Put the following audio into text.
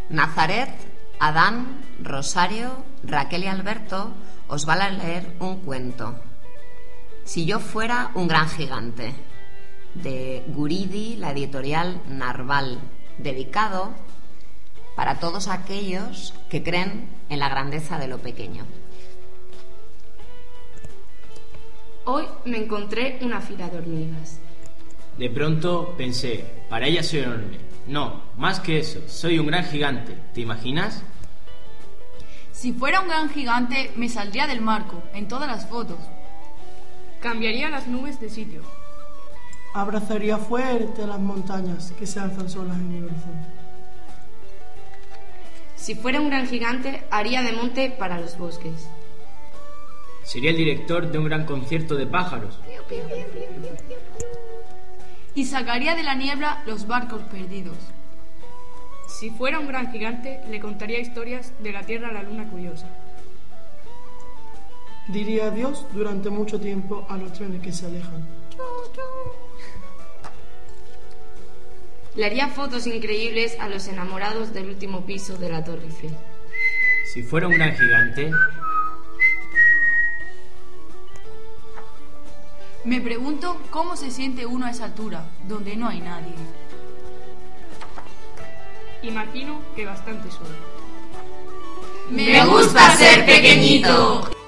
Nazaret, Adán, Rosario, Raquel y Alberto os van a leer un cuento. Si yo fuera un gran gigante, de Guridi, la editorial Narval, dedicado para todos aquellos que creen en la grandeza de lo pequeño. Hoy me encontré una fila de hormigas. De pronto pensé, para ella soy enorme. No, más que eso, soy un gran gigante. ¿Te imaginas? Si fuera un gran gigante, me saldría del marco, en todas las fotos. Cambiaría las nubes de sitio. Abrazaría fuerte las montañas que se alzan solas en el horizonte. Si fuera un gran gigante, haría de monte para los bosques. Sería el director de un gran concierto de pájaros. Y sacaría de la niebla los barcos perdidos. Si fuera un gran gigante, le contaría historias de la Tierra a la Luna curiosa. Diría adiós durante mucho tiempo a los trenes que se alejan. Le haría fotos increíbles a los enamorados del último piso de la Torre Eiffel. Si fuera un gran gigante... Me pregunto cómo se siente uno a esa altura, donde no hay nadie. Imagino que bastante solo. ¡Me gusta ser pequeñito!